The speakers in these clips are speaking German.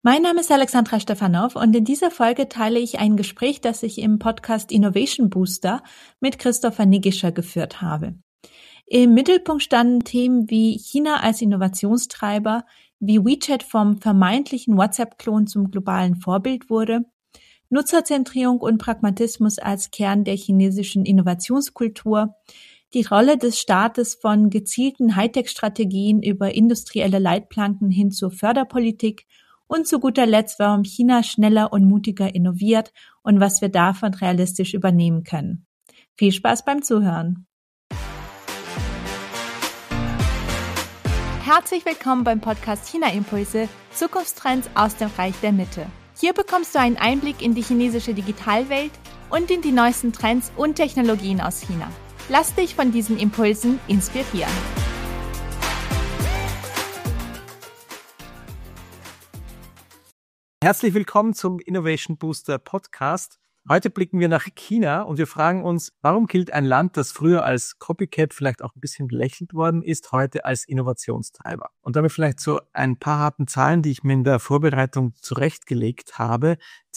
Mein Name ist Alexandra Stefanow und in dieser Folge teile ich ein Gespräch, das ich im Podcast Innovation Booster mit Christopher Niggischer geführt habe. Im Mittelpunkt standen Themen wie China als Innovationstreiber, wie WeChat vom vermeintlichen WhatsApp-Klon zum globalen Vorbild wurde, Nutzerzentrierung und Pragmatismus als Kern der chinesischen Innovationskultur, die Rolle des Staates von gezielten Hightech-Strategien über industrielle Leitplanken hin zur Förderpolitik und zu guter Letzt, warum China schneller und mutiger innoviert und was wir davon realistisch übernehmen können. Viel Spaß beim Zuhören. Herzlich willkommen beim Podcast China Impulse, Zukunftstrends aus dem Reich der Mitte. Hier bekommst du einen Einblick in die chinesische Digitalwelt und in die neuesten Trends und Technologien aus China. Lass dich von diesen Impulsen inspirieren. Herzlich willkommen zum Innovation Booster Podcast. Heute blicken wir nach China und wir fragen uns, warum gilt ein Land, das früher als Copycat vielleicht auch ein bisschen belächelt worden ist, heute als Innovationstreiber? Und damit vielleicht so ein paar harten Zahlen, die ich mir in der Vorbereitung zurechtgelegt habe.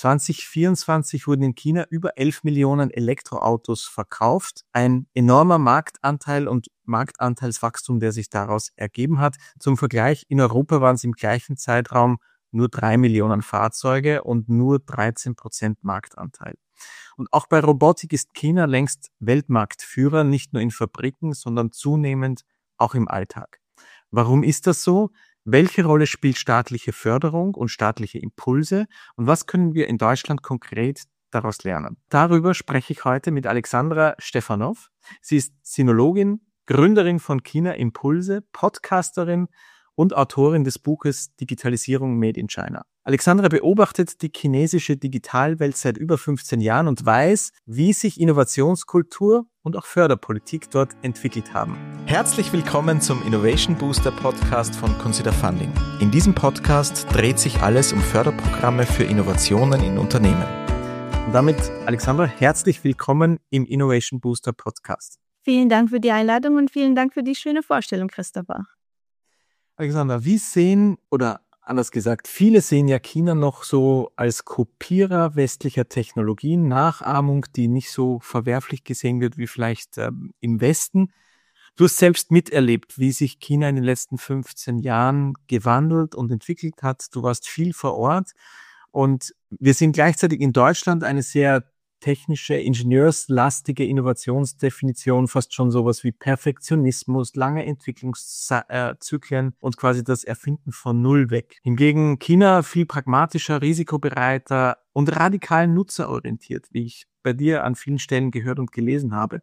2024 wurden in China über 11 Millionen Elektroautos verkauft. Ein enormer Marktanteil und Marktanteilswachstum, der sich daraus ergeben hat. Zum Vergleich, in Europa waren es im gleichen Zeitraum nur 3 Millionen Fahrzeuge und nur 13% Marktanteil. Und auch bei Robotik ist China längst Weltmarktführer, nicht nur in Fabriken, sondern zunehmend auch im Alltag. Warum ist das so? Welche Rolle spielt staatliche Förderung und staatliche Impulse? Und was können wir in Deutschland konkret daraus lernen? Darüber spreche ich heute mit Alexandra Stefanow. Sie ist Sinologin, Gründerin von China Impulse, Podcasterin und Autorin des Buches Digitalisierung Made in China. Alexandra beobachtet die chinesische Digitalwelt seit über 15 Jahren und weiß, wie sich Innovationskultur und auch Förderpolitik dort entwickelt haben. Herzlich willkommen zum Innovation Booster Podcast von Consider Funding. In diesem Podcast dreht sich alles um Förderprogramme für Innovationen in Unternehmen. Und damit, Alexandra, herzlich willkommen im Innovation Booster Podcast. Vielen Dank für die Einladung und vielen Dank für die schöne Vorstellung, Christopher. Alexandra, anders gesagt, viele sehen ja China noch so als Kopierer westlicher Technologien, Nachahmung, die nicht so verwerflich gesehen wird wie vielleicht im Westen. Du hast selbst miterlebt, wie sich China in den letzten 15 Jahren gewandelt und entwickelt hat. Du warst viel vor Ort und wir sind gleichzeitig in Deutschland eine sehr technische, ingenieurslastige Innovationsdefinition, fast schon sowas wie Perfektionismus, lange Entwicklungszyklen und quasi das Erfinden von Null weg. Hingegen China viel pragmatischer, risikobereiter und radikal nutzerorientiert, wie ich bei dir an vielen Stellen gehört und gelesen habe.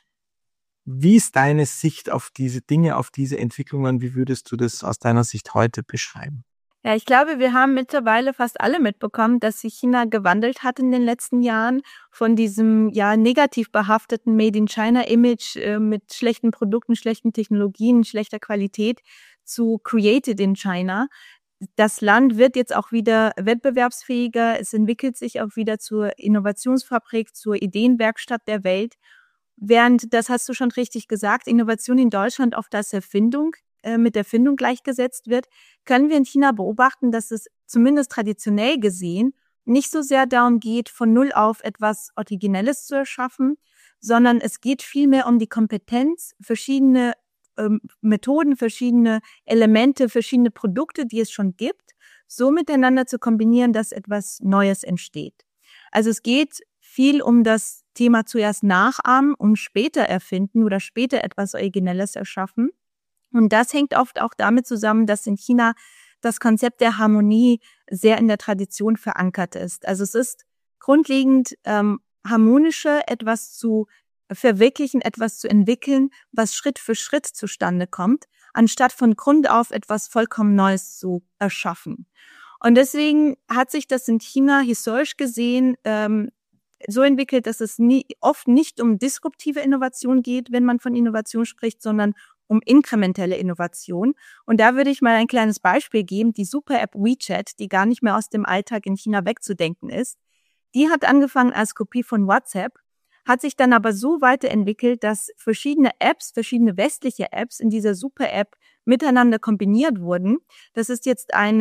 Wie ist deine Sicht auf diese Dinge, auf diese Entwicklungen? Wie würdest du das aus deiner Sicht heute beschreiben? Ja, ich glaube, wir haben mittlerweile fast alle mitbekommen, dass sich China gewandelt hat in den letzten Jahren von diesem negativ behafteten Made in China Image mit schlechten Produkten, schlechten Technologien, schlechter Qualität zu Created in China. Das Land wird jetzt auch wieder wettbewerbsfähiger, es entwickelt sich auch wieder zur Innovationsfabrik, zur Ideenwerkstatt der Welt. Während, das hast du schon richtig gesagt, Innovation in Deutschland oft als mit Erfindung gleichgesetzt wird, können wir in China beobachten, dass es zumindest traditionell gesehen nicht so sehr darum geht, von Null auf etwas Originelles zu erschaffen, sondern es geht vielmehr um die Kompetenz, verschiedene Methoden, verschiedene Elemente, verschiedene Produkte, die es schon gibt, so miteinander zu kombinieren, dass etwas Neues entsteht. Also es geht viel um das Thema zuerst nachahmen und später erfinden oder später etwas Originelles erschaffen. Und das hängt oft auch damit zusammen, dass in China das Konzept der Harmonie sehr in der Tradition verankert ist. Also es ist grundlegend harmonischer, etwas zu verwirklichen, etwas zu entwickeln, was Schritt für Schritt zustande kommt, anstatt von Grund auf etwas vollkommen Neues zu erschaffen. Und deswegen hat sich das in China historisch gesehen so entwickelt, dass es oft nicht um disruptive Innovation geht, wenn man von Innovation spricht, sondern um inkrementelle Innovation. Und da würde ich mal ein kleines Beispiel geben. Die Super-App WeChat, die gar nicht mehr aus dem Alltag in China wegzudenken ist, die hat angefangen als Kopie von WhatsApp, hat sich dann aber so weiterentwickelt, dass verschiedene westliche Apps in dieser Super-App miteinander kombiniert wurden. Das ist jetzt ein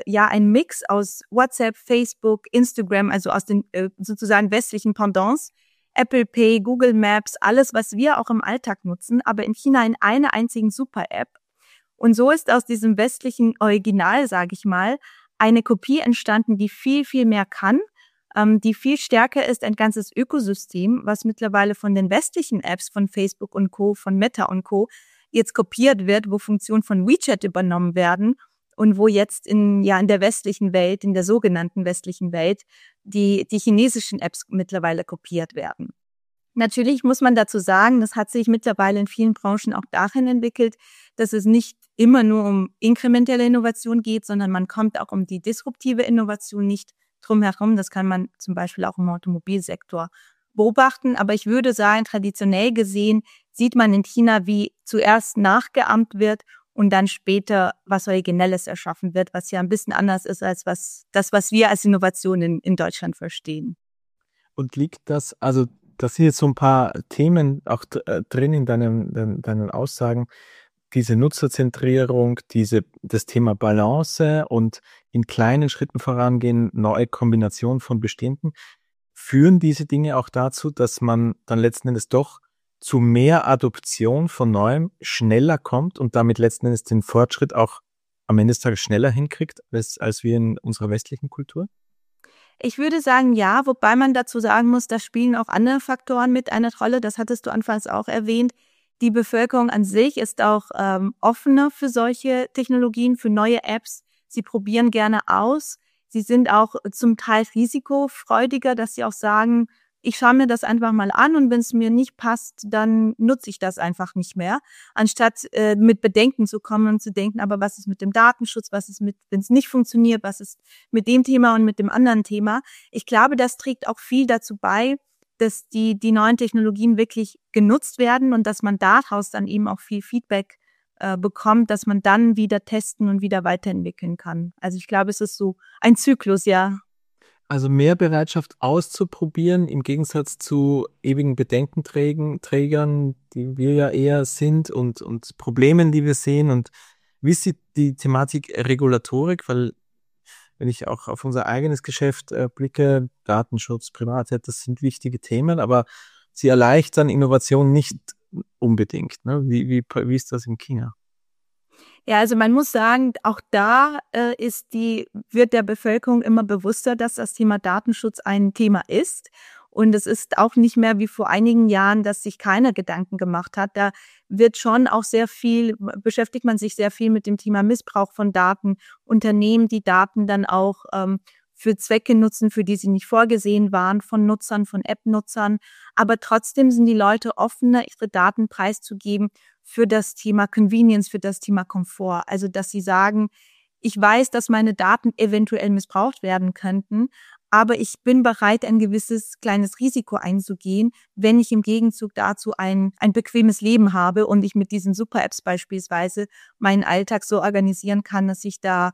Mix aus WhatsApp, Facebook, Instagram, also aus den sozusagen westlichen Pendants, Apple Pay, Google Maps, alles, was wir auch im Alltag nutzen, aber in China in einer einzigen Super-App. Und so ist aus diesem westlichen Original, sage ich mal, eine Kopie entstanden, die viel, viel mehr kann, die viel stärker ist, ein ganzes Ökosystem, was mittlerweile von den westlichen Apps von Facebook und Co., von Meta und Co. jetzt kopiert wird, wo Funktionen von WeChat übernommen werden und wo jetzt in der westlichen Welt, in der sogenannten westlichen Welt, die chinesischen Apps mittlerweile kopiert werden. Natürlich muss man dazu sagen, das hat sich mittlerweile in vielen Branchen auch dahin entwickelt, dass es nicht immer nur um inkrementelle Innovation geht, sondern man kommt auch um die disruptive Innovation nicht drum herum. Das kann man zum Beispiel auch im Automobilsektor beobachten. Aber ich würde sagen, traditionell gesehen sieht man in China, wie zuerst nachgeahmt wird und dann später was Originelles erschaffen wird, was ja ein bisschen anders ist als was wir als Innovation in Deutschland verstehen. Und liegt das, also das sind jetzt so ein paar Themen auch drin in deinen Aussagen, diese Nutzerzentrierung, das Thema Balance und in kleinen Schritten vorangehen, neue Kombinationen von bestehenden, führen diese Dinge auch dazu, dass man dann letzten Endes doch zu mehr Adoption von Neuem schneller kommt und damit letzten Endes den Fortschritt auch am Ende des Tages schneller hinkriegt, als wir in unserer westlichen Kultur? Ich würde sagen, ja, wobei man dazu sagen muss, da spielen auch andere Faktoren mit eine Rolle. Das hattest du anfangs auch erwähnt. Die Bevölkerung an sich ist auch offener für solche Technologien, für neue Apps. Sie probieren gerne aus. Sie sind auch zum Teil risikofreudiger, dass sie auch sagen, ich schaue mir das einfach mal an und wenn es mir nicht passt, dann nutze ich das einfach nicht mehr. Anstatt mit Bedenken zu kommen und zu denken, aber was ist mit dem Datenschutz, was ist mit, wenn es nicht funktioniert, was ist mit dem Thema und mit dem anderen Thema. Ich glaube, das trägt auch viel dazu bei, dass die neuen Technologien wirklich genutzt werden und dass man daraus dann eben auch viel Feedback bekommt, dass man dann wieder testen und wieder weiterentwickeln kann. Also ich glaube, es ist so ein Zyklus, ja. Also mehr Bereitschaft auszuprobieren im Gegensatz zu ewigen Bedenkenträgern, die wir ja eher sind und Problemen, die wir sehen. Und wie ist die Thematik Regulatorik? Weil wenn ich auch auf unser eigenes Geschäft blicke, Datenschutz, Privatheit, das sind wichtige Themen, aber sie erleichtern Innovation nicht unbedingt. Ne? Wie ist das in China? Ja, also man muss sagen, auch da wird der Bevölkerung immer bewusster, dass das Thema Datenschutz ein Thema ist. Und es ist auch nicht mehr wie vor einigen Jahren, dass sich keiner Gedanken gemacht hat. Da wird schon auch beschäftigt man sich sehr viel mit dem Thema Missbrauch von Daten, Unternehmen, die Daten dann auch für Zwecke nutzen, für die sie nicht vorgesehen waren, von Nutzern, von App-Nutzern. Aber trotzdem sind die Leute offener, ihre Daten preiszugeben für das Thema Convenience, für das Thema Komfort. Also, dass sie sagen, ich weiß, dass meine Daten eventuell missbraucht werden könnten, aber ich bin bereit, ein gewisses kleines Risiko einzugehen, wenn ich im Gegenzug dazu ein bequemes Leben habe und ich mit diesen Super-Apps beispielsweise meinen Alltag so organisieren kann, dass ich da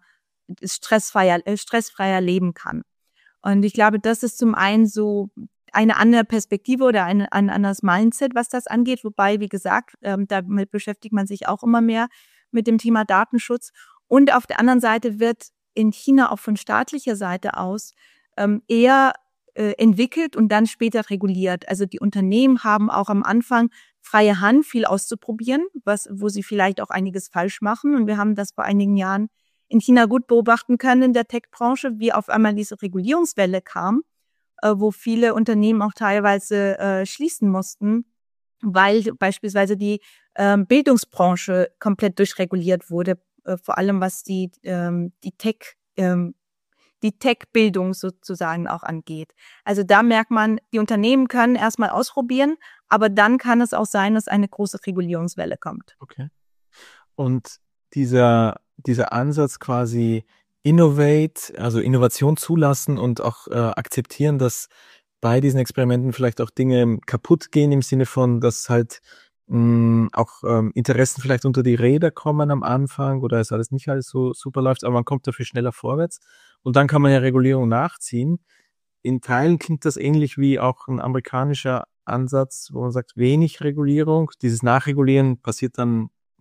stressfreier leben kann. Und ich glaube, das ist zum einen so eine andere Perspektive oder ein anderes Mindset, was das angeht. Wobei, wie gesagt, damit beschäftigt man sich auch immer mehr mit dem Thema Datenschutz. Und auf der anderen Seite wird in China auch von staatlicher Seite aus eher entwickelt und dann später reguliert. Also die Unternehmen haben auch am Anfang freie Hand, viel auszuprobieren, wo sie vielleicht auch einiges falsch machen. Und wir haben das vor einigen Jahren in China gut beobachten können in der Tech-Branche, wie auf einmal diese Regulierungswelle kam, wo viele Unternehmen auch teilweise schließen mussten, weil beispielsweise die Bildungsbranche komplett durchreguliert wurde, vor allem was die Tech-Bildung sozusagen auch angeht. Also da merkt man, die Unternehmen können erstmal ausprobieren, aber dann kann es auch sein, dass eine große Regulierungswelle kommt. Okay. Und dieser Ansatz quasi Innovate, also Innovation zulassen und auch akzeptieren, dass bei diesen Experimenten vielleicht auch Dinge kaputt gehen im Sinne von, dass halt auch Interessen vielleicht unter die Räder kommen am Anfang oder es nicht alles so super läuft, aber man kommt dafür schneller vorwärts und dann kann man ja Regulierung nachziehen. In Teilen klingt das ähnlich wie auch ein amerikanischer Ansatz, wo man sagt, wenig Regulierung. Dieses Nachregulieren passiert dann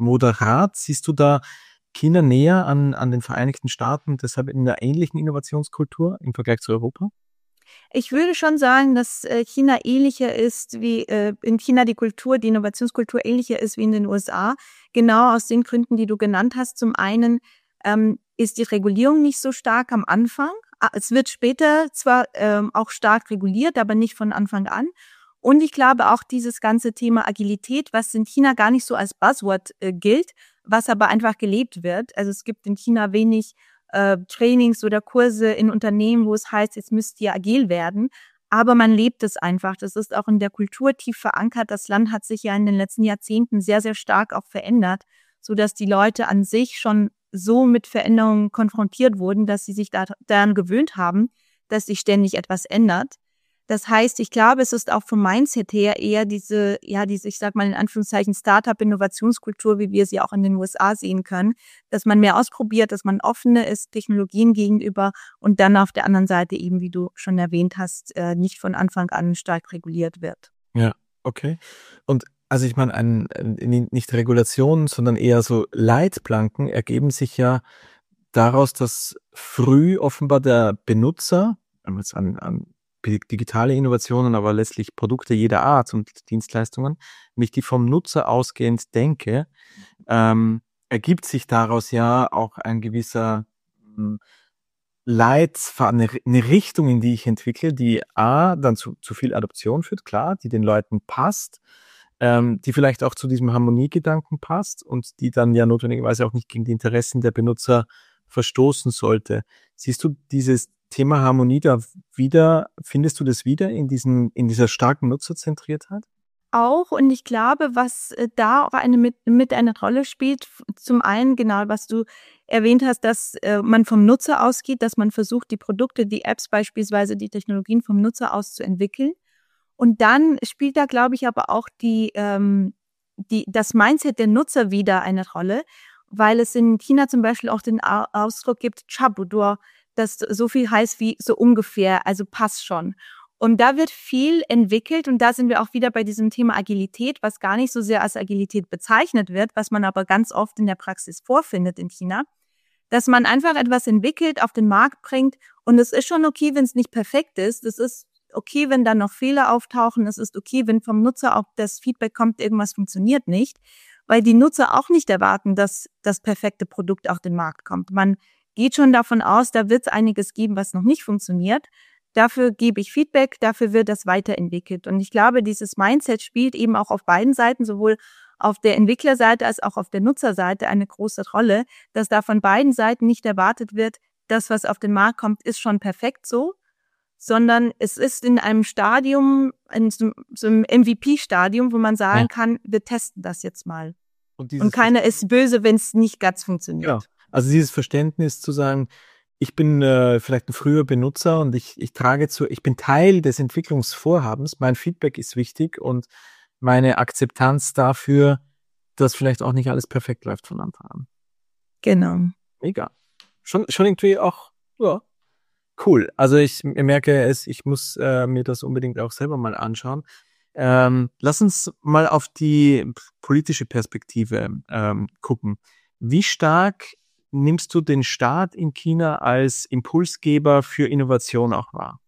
moderat. Siehst du da China näher an den Vereinigten Staaten, deshalb in einer ähnlichen Innovationskultur im Vergleich zu Europa? Ich würde schon sagen, dass China ähnlicher ist wie in China die Innovationskultur ähnlicher ist wie in den USA. Genau aus den Gründen, die du genannt hast. Zum einen ist die Regulierung nicht so stark am Anfang. Es wird später zwar auch stark reguliert, aber nicht von Anfang an. Und ich glaube auch dieses ganze Thema Agilität, was in China gar nicht so als Buzzword gilt, was aber einfach gelebt wird. Also es gibt in China wenig Trainings oder Kurse in Unternehmen, wo es heißt, jetzt müsst ihr agil werden. Aber man lebt es einfach. Das ist auch in der Kultur tief verankert. Das Land hat sich ja in den letzten Jahrzehnten sehr, sehr stark auch verändert, sodass die Leute an sich schon so mit Veränderungen konfrontiert wurden, dass sie sich daran gewöhnt haben, dass sich ständig etwas ändert. Das heißt, ich glaube, es ist auch vom Mindset her eher diese, ich sag mal in Anführungszeichen Startup-Innovationskultur, wie wir sie auch in den USA sehen können, dass man mehr ausprobiert, dass man offener ist Technologien gegenüber und dann auf der anderen Seite eben, wie du schon erwähnt hast, nicht von Anfang an stark reguliert wird. Ja, okay. Und also ich meine, nicht Regulationen, sondern eher so Leitplanken ergeben sich ja daraus, dass früh offenbar der Benutzer, wenn man jetzt an digitale Innovationen, aber letztlich Produkte jeder Art und Dienstleistungen, wenn ich die vom Nutzer ausgehend denke, ergibt sich daraus ja auch ein gewisser Leitfaden, eine Richtung, in die ich entwickle, die dann zu viel Adoption führt, klar, die den Leuten passt, die vielleicht auch zu diesem Harmoniegedanken passt und die dann ja notwendigerweise auch nicht gegen die Interessen der Benutzer verstoßen sollte. Siehst du dieses Thema Harmonie da wieder, findest du das wieder in dieser starken Nutzerzentriertheit? Auch, und ich glaube, was da auch mit eine Rolle spielt, zum einen genau, was du erwähnt hast, dass man vom Nutzer ausgeht, dass man versucht, die Produkte, die Apps beispielsweise, die Technologien vom Nutzer aus zu entwickeln. Und dann spielt da, glaube ich, aber auch das Mindset der Nutzer wieder eine Rolle, weil es in China zum Beispiel auch den Ausdruck gibt, Chabudur, das so viel heißt wie so ungefähr, also passt schon. Und da wird viel entwickelt und da sind wir auch wieder bei diesem Thema Agilität, was gar nicht so sehr als Agilität bezeichnet wird, was man aber ganz oft in der Praxis vorfindet in China, dass man einfach etwas entwickelt, auf den Markt bringt und es ist schon okay, wenn es nicht perfekt ist. Es ist okay, wenn dann noch Fehler auftauchen. Es ist okay, wenn vom Nutzer auch das Feedback kommt, irgendwas funktioniert nicht, weil die Nutzer auch nicht erwarten, dass das perfekte Produkt auf den Markt kommt. Man geht schon davon aus, da wird es einiges geben, was noch nicht funktioniert. Dafür gebe ich Feedback, dafür wird das weiterentwickelt. Und ich glaube, dieses Mindset spielt eben auch auf beiden Seiten, sowohl auf der Entwicklerseite als auch auf der Nutzerseite eine große Rolle, dass da von beiden Seiten nicht erwartet wird, das, was auf den Markt kommt, ist schon perfekt so, sondern es ist in einem Stadium, in so einem MVP-Stadium, wo man sagen kann, wir testen das jetzt mal. Und keiner ist böse, wenn es nicht ganz funktioniert. Ja. Also dieses Verständnis zu sagen, ich bin vielleicht ein früher Benutzer und ich bin Teil des Entwicklungsvorhabens, mein Feedback ist wichtig und meine Akzeptanz dafür, dass vielleicht auch nicht alles perfekt läuft von Anfang an. Genau. Mega. Schon irgendwie auch, ja, cool. Also ich merke ich muss mir das unbedingt auch selber mal anschauen. Lass uns mal auf die politische Perspektive gucken. Wie stark nimmst du den Staat in China als Impulsgeber für Innovation auch wahr?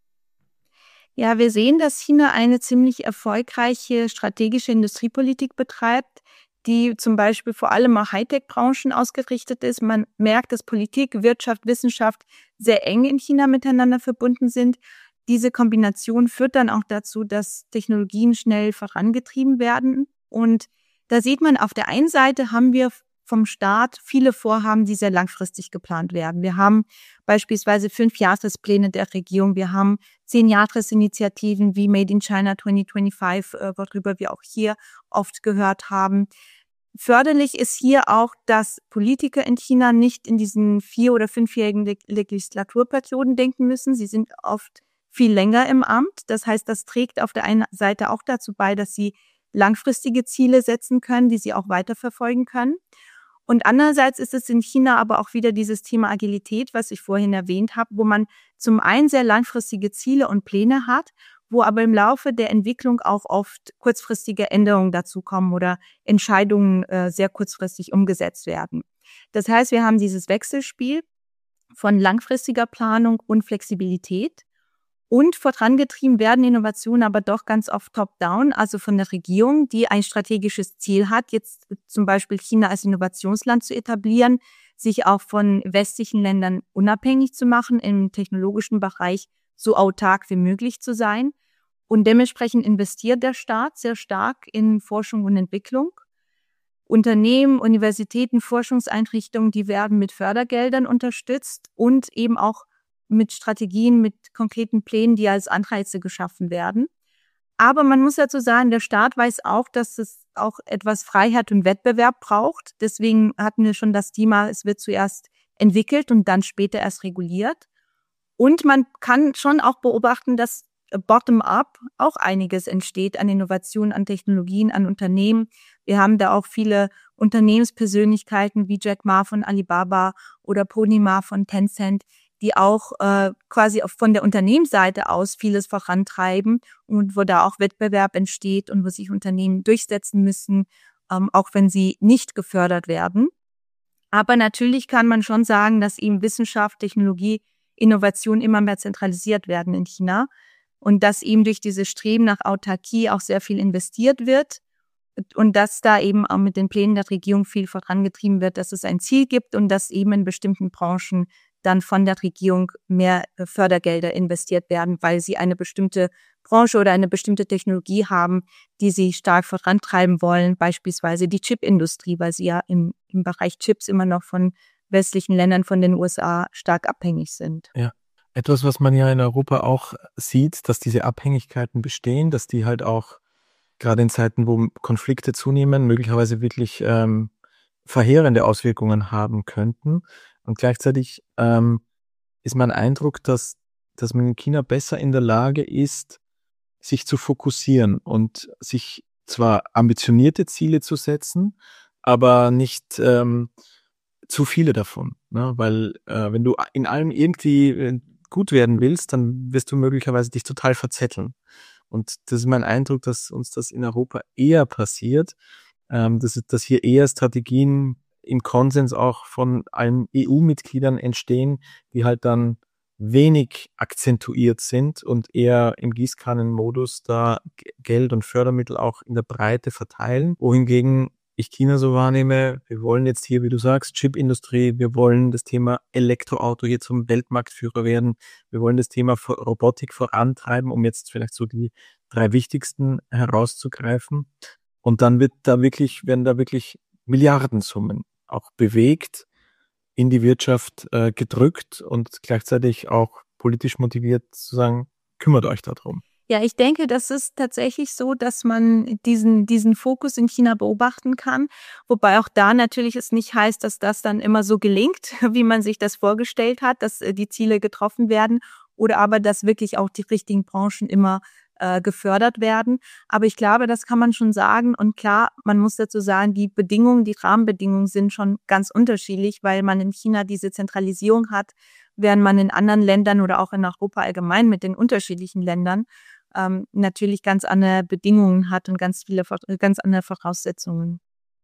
Ja, wir sehen, dass China eine ziemlich erfolgreiche strategische Industriepolitik betreibt, die zum Beispiel vor allem auf Hightech-Branchen ausgerichtet ist. Man merkt, dass Politik, Wirtschaft, Wissenschaft sehr eng in China miteinander verbunden sind. Diese Kombination führt dann auch dazu, dass Technologien schnell vorangetrieben werden. Und da sieht man, auf der einen Seite haben wir vom Staat viele Vorhaben, die sehr langfristig geplant werden. Wir haben beispielsweise 5-Jahrespläne der Regierung. Wir haben 10-Jahresinitiativen wie Made in China 2025, worüber wir auch hier oft gehört haben. Förderlich ist hier auch, dass Politiker in China nicht in diesen 4- oder 5-jährigen Legislaturperioden denken müssen. Sie sind oft viel länger im Amt. Das heißt, das trägt auf der einen Seite auch dazu bei, dass sie langfristige Ziele setzen können, die sie auch weiterverfolgen können. Und andererseits ist es in China aber auch wieder dieses Thema Agilität, was ich vorhin erwähnt habe, wo man zum einen sehr langfristige Ziele und Pläne hat, wo aber im Laufe der Entwicklung auch oft kurzfristige Änderungen dazu kommen oder Entscheidungen sehr kurzfristig umgesetzt werden. Das heißt, wir haben dieses Wechselspiel von langfristiger Planung und Flexibilität. Und vorangetrieben werden Innovationen aber doch ganz oft top-down, also von der Regierung, die ein strategisches Ziel hat, jetzt zum Beispiel China als Innovationsland zu etablieren, sich auch von westlichen Ländern unabhängig zu machen, im technologischen Bereich so autark wie möglich zu sein. Und dementsprechend investiert der Staat sehr stark in Forschung und Entwicklung. Unternehmen, Universitäten, Forschungseinrichtungen, die werden mit Fördergeldern unterstützt und eben auch mit Strategien, mit konkreten Plänen, die als Anreize geschaffen werden. Aber man muss dazu sagen, der Staat weiß auch, dass es auch etwas Freiheit und Wettbewerb braucht. Deswegen hatten wir schon das Thema, es wird zuerst entwickelt und dann später erst reguliert. Und man kann schon auch beobachten, dass bottom-up auch einiges entsteht an Innovationen, an Technologien, an Unternehmen. Wir haben da auch viele Unternehmenspersönlichkeiten wie Jack Ma von Alibaba oder Pony Ma von Tencent, die auch quasi von der Unternehmensseite aus vieles vorantreiben und wo da auch Wettbewerb entsteht und wo sich Unternehmen durchsetzen müssen, auch wenn sie nicht gefördert werden. Aber natürlich kann man schon sagen, dass eben Wissenschaft, Technologie, Innovation immer mehr zentralisiert werden in China und dass eben durch dieses Streben nach Autarkie auch sehr viel investiert wird und dass da eben auch mit den Plänen der Regierung viel vorangetrieben wird, dass es ein Ziel gibt und dass eben in bestimmten Branchen dann von der Regierung mehr Fördergelder investiert werden, weil sie eine bestimmte Branche oder eine bestimmte Technologie haben, die sie stark vorantreiben wollen, beispielsweise die Chipindustrie, weil sie ja im Bereich Chips immer noch von westlichen Ländern, von den USA stark abhängig sind. Ja, etwas, was man ja in Europa auch sieht, dass diese Abhängigkeiten bestehen, dass die halt auch gerade in Zeiten, wo Konflikte zunehmen, möglicherweise wirklich verheerende Auswirkungen haben könnten. Und gleichzeitig ist mein Eindruck, dass man in China besser in der Lage ist, sich zu fokussieren und sich zwar ambitionierte Ziele zu setzen, aber nicht zu viele davon. Ne? Weil wenn du in allem irgendwie gut werden willst, dann wirst du möglicherweise dich total verzetteln. Und das ist mein Eindruck, dass uns das in Europa eher passiert, dass hier eher Strategien im Konsens auch von allen EU-Mitgliedern entstehen, die halt dann wenig akzentuiert sind und eher im Gießkannenmodus da Geld und Fördermittel auch in der Breite verteilen. Wohingegen ich China so wahrnehme, wir wollen jetzt hier, wie du sagst, Chipindustrie, wir wollen das Thema Elektroauto hier zum Weltmarktführer werden, wir wollen das Thema Robotik vorantreiben, um jetzt vielleicht so die 3 wichtigsten herauszugreifen. Und dann werden da wirklich Milliardensummen auch bewegt, in die Wirtschaft gedrückt und gleichzeitig auch politisch motiviert zu sagen, kümmert euch darum. Ja, ich denke, das ist tatsächlich so, dass man diesen Fokus in China beobachten kann. Wobei auch da natürlich es nicht heißt, dass das dann immer so gelingt, wie man sich das vorgestellt hat, dass die Ziele getroffen werden oder aber, dass wirklich auch die richtigen Branchen immer gefördert werden. Aber ich glaube, das kann man schon sagen. Und klar, man muss dazu sagen, die Rahmenbedingungen sind schon ganz unterschiedlich, weil man in China diese Zentralisierung hat, während man in anderen Ländern oder auch in Europa allgemein mit den unterschiedlichen Ländern natürlich ganz andere Bedingungen hat und ganz andere Voraussetzungen.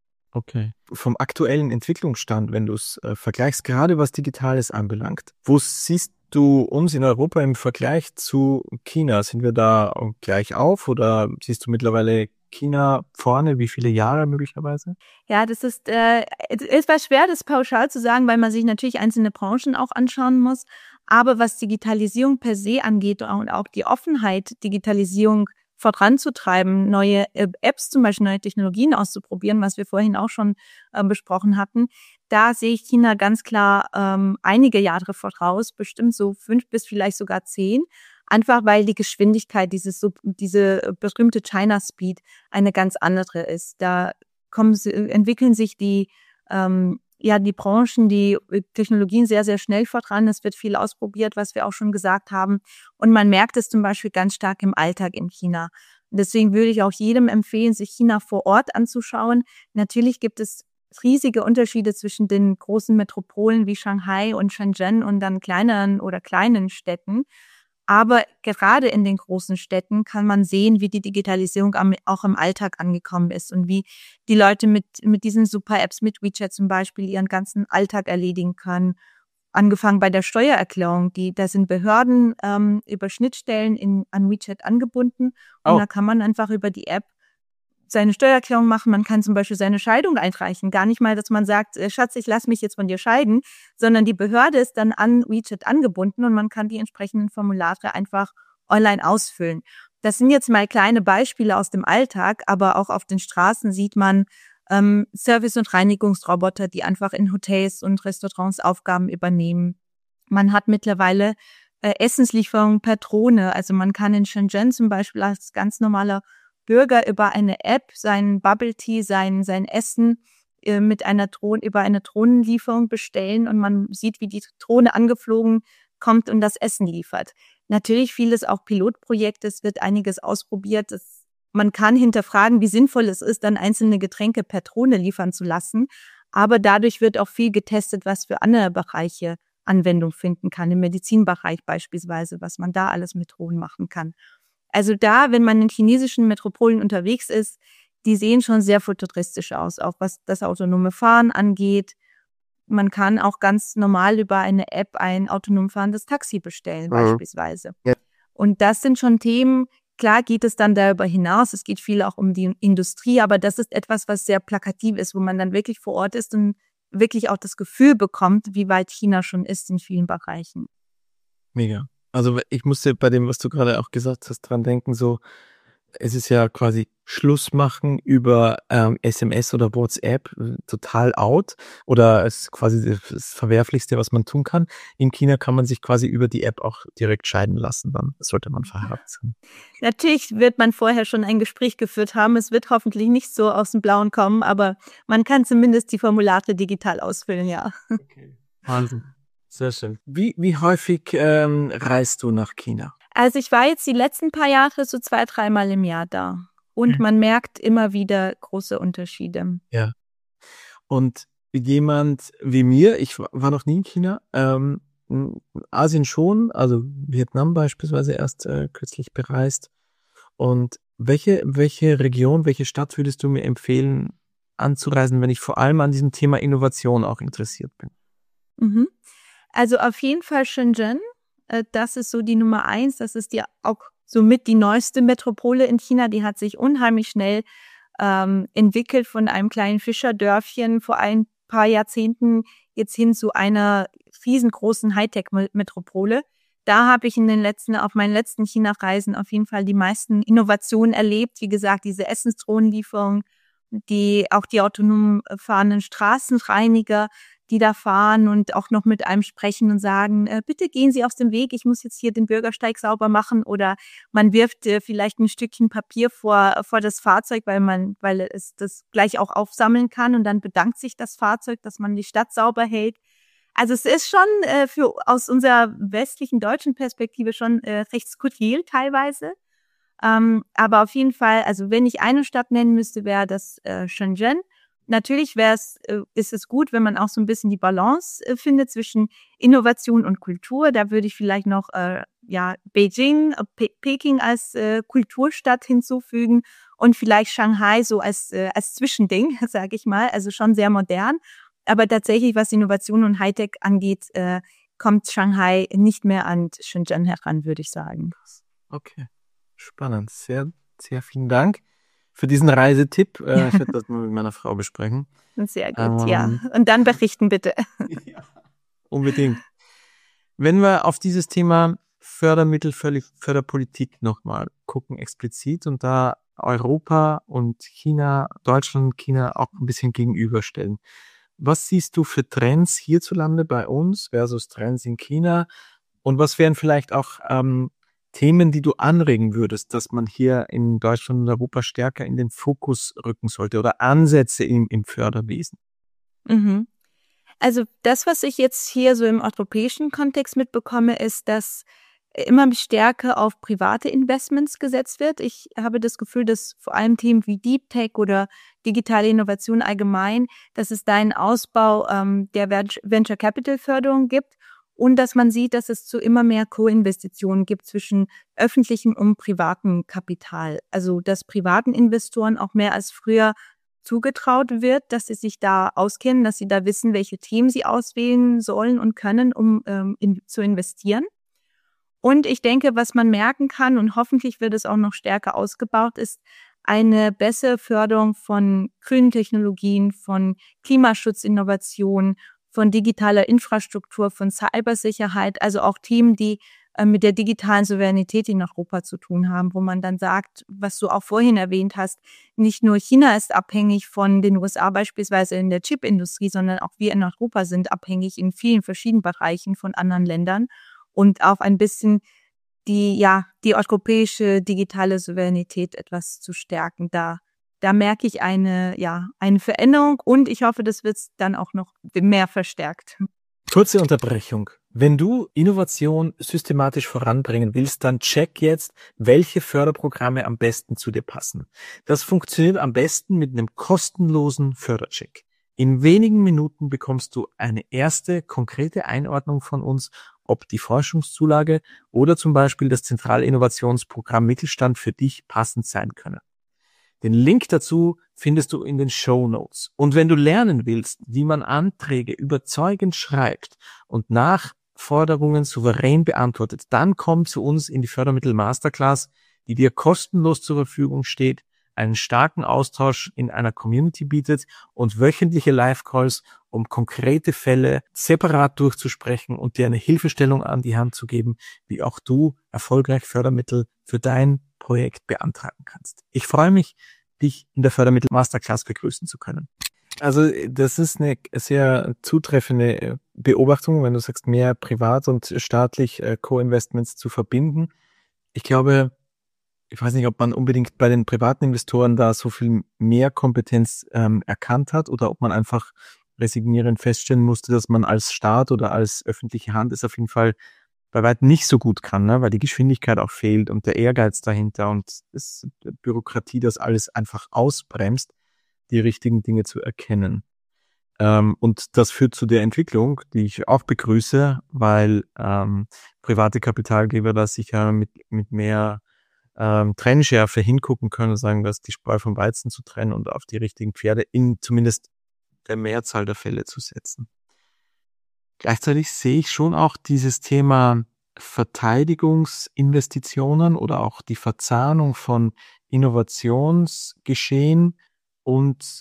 Okay. Vom aktuellen Entwicklungsstand, wenn du es vergleichst, gerade was Digitales anbelangt, wo siehst du uns in Europa im Vergleich zu China? Sind wir da gleich auf oder siehst du mittlerweile China vorne? Wie viele Jahre möglicherweise? Ja, das ist etwas schwer, das pauschal zu sagen, weil man sich natürlich einzelne Branchen auch anschauen muss. Aber was Digitalisierung per se angeht und auch die Offenheit, Digitalisierung voranzutreiben, neue Apps zum Beispiel, neue Technologien auszuprobieren, was wir vorhin auch schon besprochen hatten, da sehe ich China ganz klar einige Jahre voraus, bestimmt so 5 bis vielleicht sogar 10. Einfach weil die Geschwindigkeit, diese berühmte China Speed eine ganz andere ist. Da entwickeln sich die Branchen, die Technologien sehr, sehr schnell voran. Es wird viel ausprobiert, was wir auch schon gesagt haben. Und man merkt es zum Beispiel ganz stark im Alltag in China. Und deswegen würde ich auch jedem empfehlen, sich China vor Ort anzuschauen. Natürlich gibt es riesige Unterschiede zwischen den großen Metropolen wie Shanghai und Shenzhen und dann kleineren oder kleinen Städten. Aber gerade in den großen Städten kann man sehen, wie die Digitalisierung auch im Alltag angekommen ist und wie die Leute mit diesen Super-Apps, mit WeChat zum Beispiel, ihren ganzen Alltag erledigen können. Angefangen bei der Steuererklärung, da sind Behörden über Schnittstellen an WeChat angebunden und da kann man einfach über die App seine Steuererklärung machen. Man kann zum Beispiel seine Scheidung einreichen. Gar nicht mal, dass man sagt, Schatz, ich lass mich jetzt von dir scheiden, sondern die Behörde ist dann an WeChat angebunden und man kann die entsprechenden Formulare einfach online ausfüllen. Das sind jetzt mal kleine Beispiele aus dem Alltag, aber auch auf den Straßen sieht man Service- und Reinigungsroboter, die einfach in Hotels und Restaurants Aufgaben übernehmen. Man hat mittlerweile Essenslieferungen per Drohne. Also man kann in Shenzhen zum Beispiel als ganz normaler Bürger über eine App seinen Bubble Tea, sein Essen über eine Drohnenlieferung bestellen und man sieht, wie die Drohne angeflogen kommt und das Essen liefert. Natürlich vieles auch Pilotprojekte, es wird einiges ausprobiert. Man kann hinterfragen, wie sinnvoll es ist, dann einzelne Getränke per Drohne liefern zu lassen, aber dadurch wird auch viel getestet, was für andere Bereiche Anwendung finden kann, im Medizinbereich beispielsweise, was man da alles mit Drohnen machen kann. Also da, wenn man in chinesischen Metropolen unterwegs ist, die sehen schon sehr futuristisch aus, auch was das autonome Fahren angeht. Man kann auch ganz normal über eine App ein autonom fahrendes Taxi bestellen, beispielsweise. Ja. Und das sind schon Themen, klar geht es dann darüber hinaus, es geht viel auch um die Industrie, aber das ist etwas, was sehr plakativ ist, wo man dann wirklich vor Ort ist und wirklich auch das Gefühl bekommt, wie weit China schon ist in vielen Bereichen. Mega. Also ich musste bei dem, was du gerade auch gesagt hast, dran denken, so, es ist ja quasi Schluss machen über SMS oder WhatsApp, total out, oder es ist quasi das Verwerflichste, was man tun kann. In China kann man sich quasi über die App auch direkt scheiden lassen, dann sollte man verheiratet sein. Natürlich wird man vorher schon ein Gespräch geführt haben, es wird hoffentlich nicht so aus dem Blauen kommen, aber man kann zumindest die Formulare digital ausfüllen, ja. Okay. Wahnsinn. Sehr schön. Wie häufig reist du nach China? Also ich war jetzt die letzten paar Jahre so 2-3 Mal im Jahr da. Und man merkt immer wieder große Unterschiede. Ja. Und jemand wie mir, ich war noch nie in China, Asien schon, also Vietnam beispielsweise erst kürzlich bereist. Und welche Region, welche Stadt würdest du mir empfehlen anzureisen, wenn ich vor allem an diesem Thema Innovation auch interessiert bin? Mhm. Also auf jeden Fall Shenzhen, das ist so die Nummer 1, das ist ja auch somit die neueste Metropole in China, die hat sich unheimlich schnell entwickelt von einem kleinen Fischerdörfchen vor ein paar Jahrzehnten jetzt hin zu einer riesengroßen Hightech-Metropole. Da habe ich auf meinen letzten China-Reisen auf jeden Fall die meisten Innovationen erlebt. Wie gesagt, diese Essensdrohnenlieferung, auch die autonom fahrenden Straßenreiniger, die da fahren und auch noch mit einem sprechen und sagen, bitte gehen Sie aus dem Weg, ich muss jetzt hier den Bürgersteig sauber machen, oder man wirft vielleicht ein Stückchen Papier vor das Fahrzeug, weil es das gleich auch aufsammeln kann, und dann bedankt sich das Fahrzeug, dass man die Stadt sauber hält. Also es ist schon aus unserer westlichen deutschen Perspektive schon recht skurril teilweise. Aber auf jeden Fall, also wenn ich eine Stadt nennen müsste, wäre das Shenzhen. Natürlich ist es gut, wenn man auch so ein bisschen die Balance findet zwischen Innovation und Kultur. Da würde ich vielleicht noch Beijing, Peking als Kulturstadt hinzufügen und vielleicht Shanghai so als Zwischending, sage ich mal. Also schon sehr modern. Aber tatsächlich, was Innovation und Hightech angeht, kommt Shanghai nicht mehr an Shenzhen heran, würde ich sagen. Okay, spannend. Sehr, sehr vielen Dank für diesen Reisetipp. Ich werde das mal mit meiner Frau besprechen. Sehr gut, ja. Und dann berichten bitte. Ja, unbedingt. Wenn wir auf dieses Thema Fördermittel, Förderpolitik nochmal gucken, explizit, und da Europa und China, Deutschland und China auch ein bisschen gegenüberstellen. Was siehst du für Trends hierzulande bei uns versus Trends in China? Und was wären vielleicht auch Themen, die du anregen würdest, dass man hier in Deutschland und Europa stärker in den Fokus rücken sollte, oder Ansätze im Förderwesen? Mhm. Also das, was ich jetzt hier so im europäischen Kontext mitbekomme, ist, dass immer stärker auf private Investments gesetzt wird. Ich habe das Gefühl, dass vor allem Themen wie Deep Tech oder digitale Innovation allgemein, dass es da einen Ausbau der Venture Capital Förderung gibt. und dass man sieht, dass es zu immer mehr Co-Investitionen gibt zwischen öffentlichem und privatem Kapital. Also dass privaten Investoren auch mehr als früher zugetraut wird, dass sie sich da auskennen, dass sie da wissen, welche Themen sie auswählen sollen und können, um zu investieren. Und ich denke, was man merken kann, und hoffentlich wird es auch noch stärker ausgebaut, ist eine bessere Förderung von grünen Technologien, von Klimaschutzinnovationen, von digitaler Infrastruktur, von Cybersicherheit, also auch Themen, die mit der digitalen Souveränität in Europa zu tun haben, wo man dann sagt, was du auch vorhin erwähnt hast, nicht nur China ist abhängig von den USA beispielsweise in der Chipindustrie, sondern auch wir in Europa sind abhängig in vielen verschiedenen Bereichen von anderen Ländern und auch ein bisschen die europäische digitale Souveränität etwas zu stärken. Da merke ich eine Veränderung und ich hoffe, das wird dann auch noch mehr verstärkt. Kurze Unterbrechung. Wenn du Innovation systematisch voranbringen willst, dann check jetzt, welche Förderprogramme am besten zu dir passen. Das funktioniert am besten mit einem kostenlosen Fördercheck. In wenigen Minuten bekommst du eine erste konkrete Einordnung von uns, ob die Forschungszulage oder zum Beispiel das zentrale Innovationsprogramm Mittelstand für dich passend sein können. Den Link dazu findest du in den Shownotes. Und wenn du lernen willst, wie man Anträge überzeugend schreibt und Nachforderungen souverän beantwortet, dann komm zu uns in die Fördermittel Masterclass, die dir kostenlos zur Verfügung steht, einen starken Austausch in einer Community bietet und wöchentliche Live-Calls, um konkrete Fälle separat durchzusprechen und dir eine Hilfestellung an die Hand zu geben, wie auch du erfolgreich Fördermittel für dein Projekt beantragen kannst. Ich freue mich, dich in der Fördermittel Masterclass begrüßen zu können. Also das ist eine sehr zutreffende Beobachtung, wenn du sagst, mehr privat und staatlich Co-Investments zu verbinden. Ich glaube, ich weiß nicht, ob man unbedingt bei den privaten Investoren da so viel mehr Kompetenz erkannt hat oder ob man einfach resignierend feststellen musste, dass man als Staat oder als öffentliche Hand es auf jeden Fall bei weitem nicht so gut kann, ne? Weil die Geschwindigkeit auch fehlt und der Ehrgeiz dahinter und Bürokratie das alles einfach ausbremst, die richtigen Dinge zu erkennen. Und das führt zu der Entwicklung, die ich auch begrüße, weil private Kapitalgeber da sicher mit mehr Trennschärfe hingucken können und sagen, dass die Spreu vom Weizen zu trennen und auf die richtigen Pferde in zumindest der Mehrzahl der Fälle zu setzen. Gleichzeitig sehe ich schon auch dieses Thema Verteidigungsinvestitionen oder auch die Verzahnung von Innovationsgeschehen und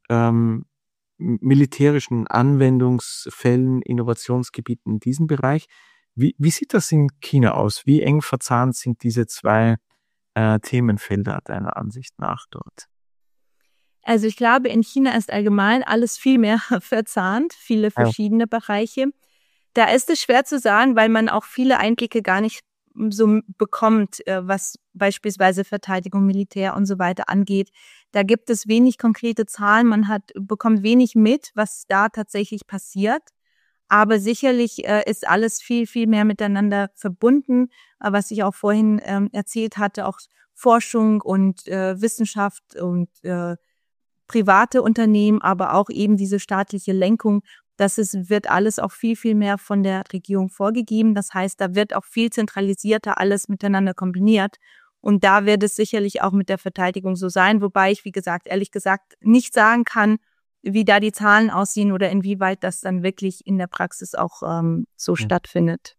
militärischen Anwendungsfällen, Innovationsgebieten in diesem Bereich. Wie sieht das in China aus? Wie eng verzahnt sind diese zwei Themenfelder deiner Ansicht nach dort? Also ich glaube, in China ist allgemein alles viel mehr verzahnt, viele verschiedene Bereiche. Da ist es schwer zu sagen, weil man auch viele Einblicke gar nicht so bekommt, was beispielsweise Verteidigung, Militär und so weiter angeht. Da gibt es wenig konkrete Zahlen, bekommt wenig mit, was da tatsächlich passiert. Aber sicherlich ist alles viel, viel mehr miteinander verbunden, was ich auch vorhin erzählt hatte, auch Forschung und Wissenschaft und private Unternehmen, aber auch eben diese staatliche Lenkung, wird alles auch viel, viel mehr von der Regierung vorgegeben. Das heißt, da wird auch viel zentralisierter alles miteinander kombiniert. Und da wird es sicherlich auch mit der Verteidigung so sein, wobei ich, wie gesagt, ehrlich gesagt nicht sagen kann, wie da die Zahlen aussehen oder inwieweit das dann wirklich in der Praxis auch stattfindet.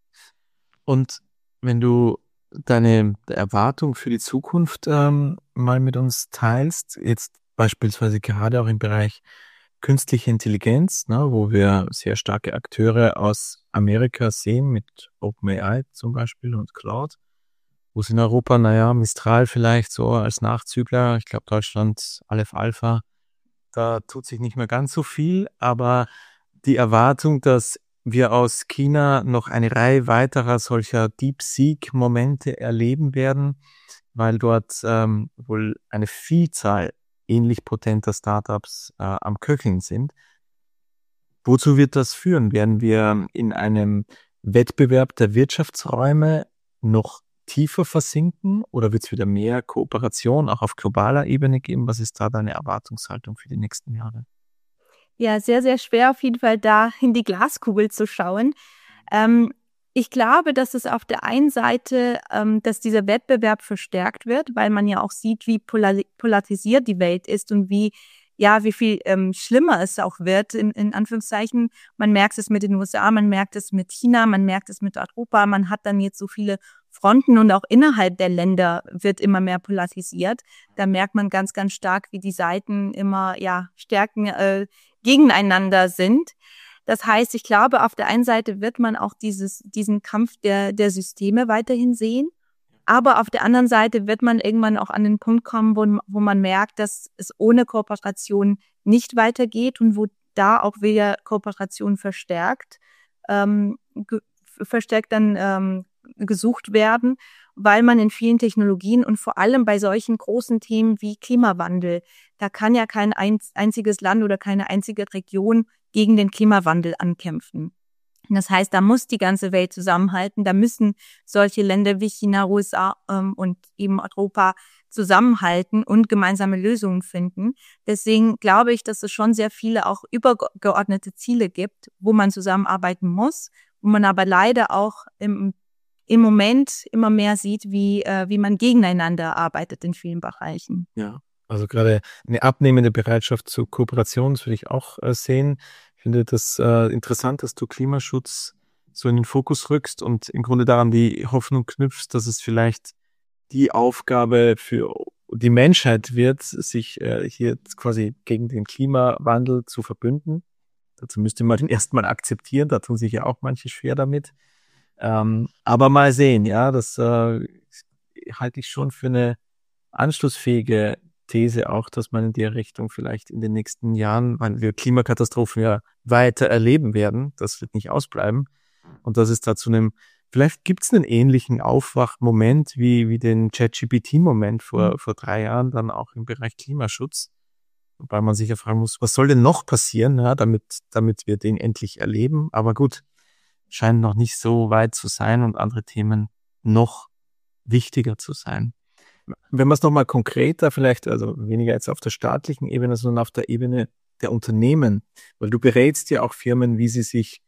Und wenn du deine Erwartung für die Zukunft mal mit uns teilst, jetzt beispielsweise gerade auch im Bereich künstliche Intelligenz, ne, wo wir sehr starke Akteure aus Amerika sehen, mit OpenAI zum Beispiel und Cloud, wo es in Europa, Mistral vielleicht so als Nachzügler, ich glaube Deutschland, Aleph Alpha, da tut sich nicht mehr ganz so viel, aber die Erwartung, dass wir aus China noch eine Reihe weiterer solcher DeepSeek-Momente erleben werden, weil dort wohl eine Vielzahl ähnlich potenter Startups am Köcheln sind. Wozu wird das führen? Werden wir in einem Wettbewerb der Wirtschaftsräume noch tiefer versinken oder wird es wieder mehr Kooperation auch auf globaler Ebene geben? Was ist da deine Erwartungshaltung für die nächsten Jahre? Ja, sehr, sehr schwer auf jeden Fall da in die Glaskugel zu schauen. Ich glaube, dass es auf der einen Seite, dass dieser Wettbewerb verstärkt wird, weil man ja auch sieht, wie polarisiert die Welt ist und wie viel schlimmer es auch wird, in Anführungszeichen. Man merkt es mit den USA, man merkt es mit China, man merkt es mit Europa. Man hat dann jetzt so viele Fronten und auch innerhalb der Länder wird immer mehr polarisiert. Da merkt man ganz, ganz stark, wie die Seiten immer Stärken gegeneinander sind. Das heißt, ich glaube, auf der einen Seite wird man auch diesen Kampf der Systeme weiterhin sehen. Aber auf der anderen Seite wird man irgendwann auch an den Punkt kommen, wo man merkt, dass es ohne Kooperation nicht weitergeht und wo da auch wieder Kooperation verstärkt gesucht werden, weil man in vielen Technologien und vor allem bei solchen großen Themen wie Klimawandel, da kann ja kein einziges Land oder keine einzige Region gegen den Klimawandel ankämpfen. Das heißt, da muss die ganze Welt zusammenhalten, da müssen solche Länder wie China, USA und eben Europa zusammenhalten und gemeinsame Lösungen finden. Deswegen glaube ich, dass es schon sehr viele auch übergeordnete Ziele gibt, wo man zusammenarbeiten muss, wo man aber leider auch im Moment immer mehr sieht, wie man gegeneinander arbeitet in vielen Bereichen. Ja, also gerade eine abnehmende Bereitschaft zur Kooperation, das würde ich auch sehen. Ich finde das interessant, dass du Klimaschutz so in den Fokus rückst und im Grunde daran die Hoffnung knüpfst, dass es vielleicht die Aufgabe für die Menschheit wird, sich hier quasi gegen den Klimawandel zu verbünden. Dazu müsste man den erstmal akzeptieren, da tun sich ja auch manche schwer damit. Aber mal sehen, ja, das halte ich schon für eine anschlussfähige These auch, dass man in der Richtung vielleicht in den nächsten Jahren, weil wir Klimakatastrophen ja weiter erleben werden, das wird nicht ausbleiben. Und das ist da vielleicht gibt es einen ähnlichen Aufwachmoment wie den ChatGPT-Moment vor 3 Jahren, dann auch im Bereich Klimaschutz. Wobei man sich ja fragen muss, was soll denn noch passieren, ja, damit wir den endlich erleben? Aber gut, scheint noch nicht so weit zu sein und andere Themen noch wichtiger zu sein. Wenn man es nochmal konkreter vielleicht, also weniger jetzt auf der staatlichen Ebene, sondern auf der Ebene der Unternehmen, weil du berätst ja auch Firmen, wie sie sich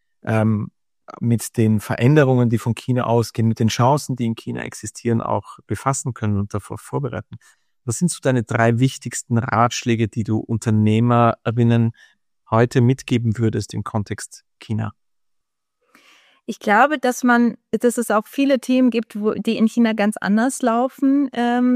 mit den Veränderungen, die von China ausgehen, mit den Chancen, die in China existieren, auch befassen können und davor vorbereiten. Was sind so deine 3 wichtigsten Ratschläge, die du Unternehmerinnen heute mitgeben würdest im Kontext China? Ich glaube, dass es auch viele Themen gibt, die in China ganz anders laufen,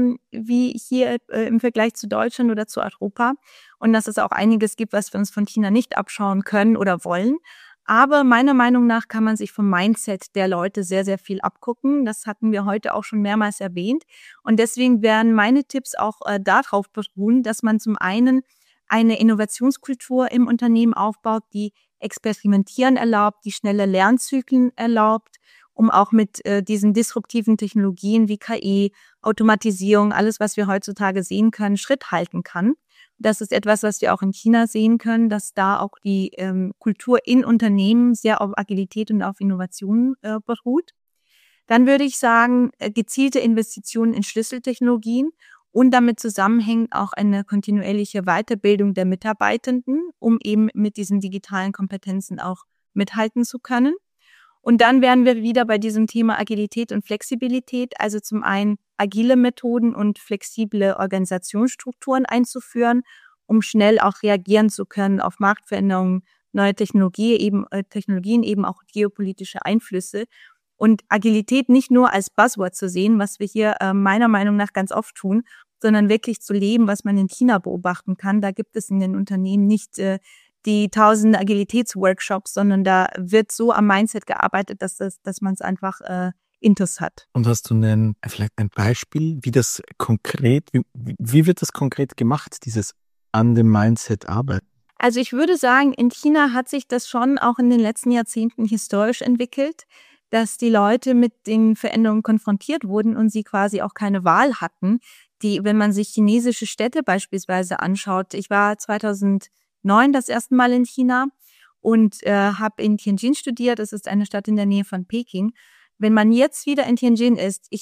wie hier im Vergleich zu Deutschland oder zu Europa. Und dass es auch einiges gibt, was wir uns von China nicht abschauen können oder wollen. Aber meiner Meinung nach kann man sich vom Mindset der Leute sehr, sehr viel abgucken. Das hatten wir heute auch schon mehrmals erwähnt. Und deswegen werden meine Tipps auch darauf beruhen, dass man zum einen eine Innovationskultur im Unternehmen aufbaut, die Experimentieren erlaubt, die schnelle Lernzyklen erlaubt, um auch mit diesen disruptiven Technologien wie KI, Automatisierung, alles, was wir heutzutage sehen können, Schritt halten kann. Das ist etwas, was wir auch in China sehen können, dass da auch die Kultur in Unternehmen sehr auf Agilität und auf Innovation beruht. Dann würde ich sagen, gezielte Investitionen in Schlüsseltechnologien und damit zusammenhängt auch eine kontinuierliche Weiterbildung der Mitarbeitenden, um eben mit diesen digitalen Kompetenzen auch mithalten zu können. Und dann wären wir wieder bei diesem Thema Agilität und Flexibilität, also zum einen agile Methoden und flexible Organisationsstrukturen einzuführen, um schnell auch reagieren zu können auf Marktveränderungen, neue Technologien, eben auch geopolitische Einflüsse. Und Agilität nicht nur als Buzzword zu sehen, was wir hier meiner Meinung nach ganz oft tun, sondern wirklich zu leben, was man in China beobachten kann. Da gibt es in den Unternehmen nicht die tausende Agilitätsworkshops, sondern da wird so am Mindset gearbeitet, dass man es einfach intus hat. Und hast du vielleicht ein Beispiel, wie das konkret, wie wird das konkret gemacht, dieses an dem Mindset arbeiten? Also ich würde sagen, in China hat sich das schon auch in den letzten Jahrzehnten historisch entwickelt, dass die Leute mit den Veränderungen konfrontiert wurden und sie quasi auch keine Wahl hatten. Wenn man sich chinesische Städte beispielsweise anschaut, ich war 2009 das erste Mal in China und habe in Tianjin studiert. Das ist eine Stadt in der Nähe von Peking. Wenn man jetzt wieder in Tianjin ist, dieses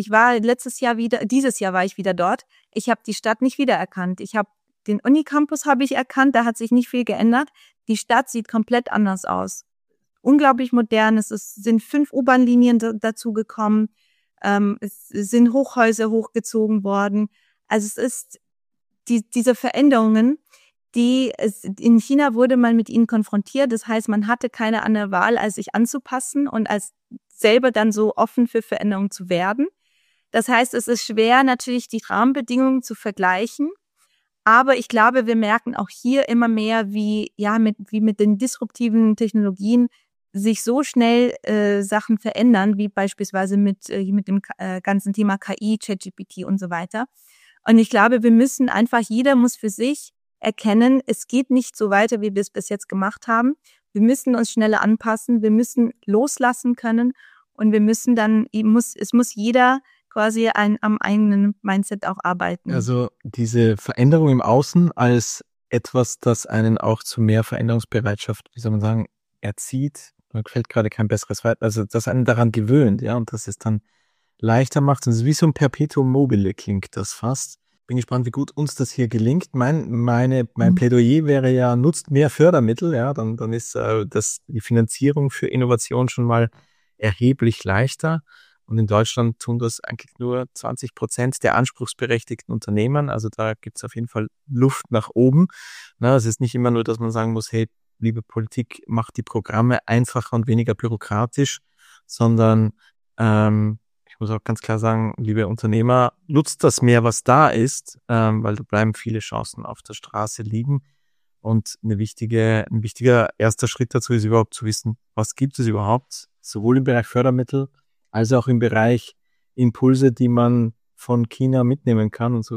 Jahr war ich wieder dort. Ich habe die Stadt nicht wiedererkannt. Den Unicampus habe ich erkannt, da hat sich nicht viel geändert. Die Stadt sieht komplett anders aus. unglaublich modern. Sind 5 U-Bahn-Linien dazu gekommen. Es sind Hochhäuser hochgezogen worden. Also es ist diese Veränderungen, in China wurde man mit ihnen konfrontiert. Das heißt, man hatte keine andere Wahl, als sich anzupassen und als selber dann so offen für Veränderungen zu werden. Das heißt, es ist schwer, natürlich die Rahmenbedingungen zu vergleichen. Aber ich glaube, wir merken auch hier immer mehr, wie mit den disruptiven Technologien sich so schnell Sachen verändern, wie beispielsweise mit dem ganzen Thema KI, ChatGPT und so weiter. Und ich glaube, jeder muss für sich erkennen, es geht nicht so weiter, wie wir es bis jetzt gemacht haben. Wir müssen uns schneller anpassen, wir müssen loslassen können und es muss jeder quasi am eigenen Mindset auch arbeiten. Also diese Veränderung im Außen als etwas, das einen auch zu mehr Veränderungsbereitschaft, wie soll man sagen, erzieht. Mir gefällt gerade kein besseres Wort, also das einen daran gewöhnt, ja, und das es dann leichter macht. Und es ist wie so ein Perpetuum mobile klingt das fast. Bin gespannt, wie gut uns das hier gelingt. Mein Plädoyer wäre ja, nutzt mehr Fördermittel, ja, dann ist die Finanzierung für Innovation schon mal erheblich leichter. Und in Deutschland tun das eigentlich nur 20% der anspruchsberechtigten Unternehmen. Also da gibt es auf jeden Fall Luft nach oben. Es ist nicht immer nur, dass man sagen muss, hey, liebe Politik, macht die Programme einfacher und weniger bürokratisch, sondern ich muss auch ganz klar sagen, liebe Unternehmer, nutzt das mehr, was da ist, weil da bleiben viele Chancen auf der Straße liegen. Und ein wichtiger erster Schritt dazu ist überhaupt zu wissen, was gibt es überhaupt, sowohl im Bereich Fördermittel als auch im Bereich Impulse, die man von China mitnehmen kann. Und so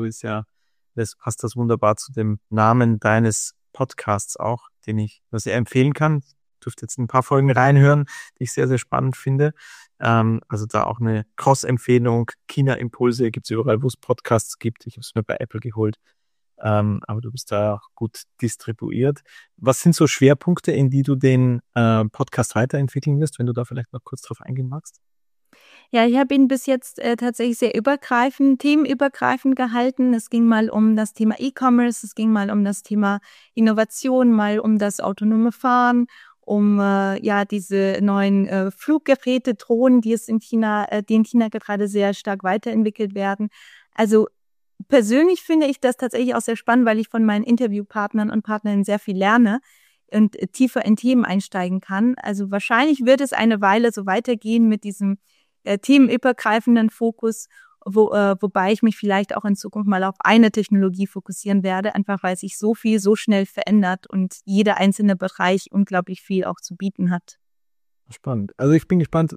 passt das wunderbar zu dem Namen deines Podcasts auch, den ich sehr empfehlen kann. Ich durfte jetzt ein paar Folgen reinhören, die ich sehr, sehr spannend finde. Also da auch eine Cross-Empfehlung. China-Impulse gibt es überall, wo es Podcasts gibt. Ich habe es mir bei Apple geholt. Aber du bist da auch gut distribuiert. Was sind so Schwerpunkte, in die du den Podcast weiterentwickeln wirst, wenn du da vielleicht noch kurz drauf eingehen magst? Ja, ich habe ihn bis jetzt tatsächlich sehr themenübergreifend gehalten. Es ging mal um das Thema E-Commerce, es ging mal um das Thema Innovation, mal um das autonome Fahren, um diese neuen Fluggeräte, Drohnen, die in China gerade sehr stark weiterentwickelt werden. Also persönlich finde ich das tatsächlich auch sehr spannend, weil ich von meinen Interviewpartnern und Partnerinnen sehr viel lerne und tiefer in Themen einsteigen kann. Also wahrscheinlich wird es eine Weile so weitergehen mit diesem themenübergreifenden Fokus, wobei ich mich vielleicht auch in Zukunft mal auf eine Technologie fokussieren werde, einfach weil sich so viel so schnell verändert und jeder einzelne Bereich unglaublich viel auch zu bieten hat. Spannend. Also ich bin gespannt,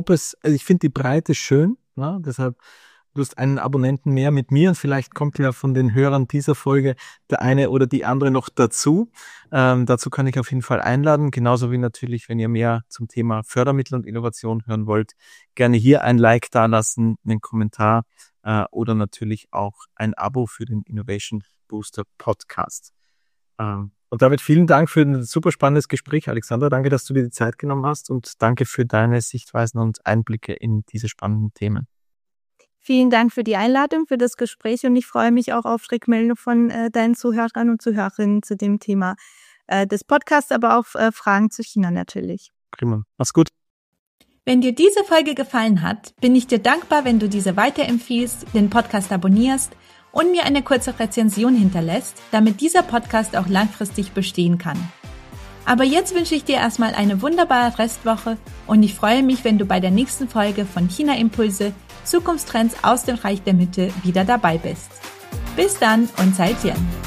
ich finde die Breite schön, ne? Deshalb, du hast einen Abonnenten mehr mit mir und vielleicht kommt ja von den Hörern dieser Folge der eine oder die andere noch dazu. Dazu kann ich auf jeden Fall einladen, genauso wie natürlich, wenn ihr mehr zum Thema Fördermittel und Innovation hören wollt, gerne hier ein Like dalassen, einen Kommentar oder natürlich auch ein Abo für den Innovation Booster Podcast. Und damit vielen Dank für ein super spannendes Gespräch, Alexandra. Danke, dass du dir die Zeit genommen hast und danke für deine Sichtweisen und Einblicke in diese spannenden Themen. Vielen Dank für die Einladung, für das Gespräch und ich freue mich auch auf Rückmeldungen von deinen Zuhörern und Zuhörerinnen zu dem Thema des Podcasts, aber auch Fragen zu China natürlich. Prima. Mach's gut. Wenn dir diese Folge gefallen hat, bin ich dir dankbar, wenn du diese weiterempfiehlst, den Podcast abonnierst und mir eine kurze Rezension hinterlässt, damit dieser Podcast auch langfristig bestehen kann. Aber jetzt wünsche ich dir erstmal eine wunderbare Restwoche und ich freue mich, wenn du bei der nächsten Folge von China Impulse Zukunftstrends aus dem Reich der Mitte wieder dabei bist. Bis dann und Zaijian.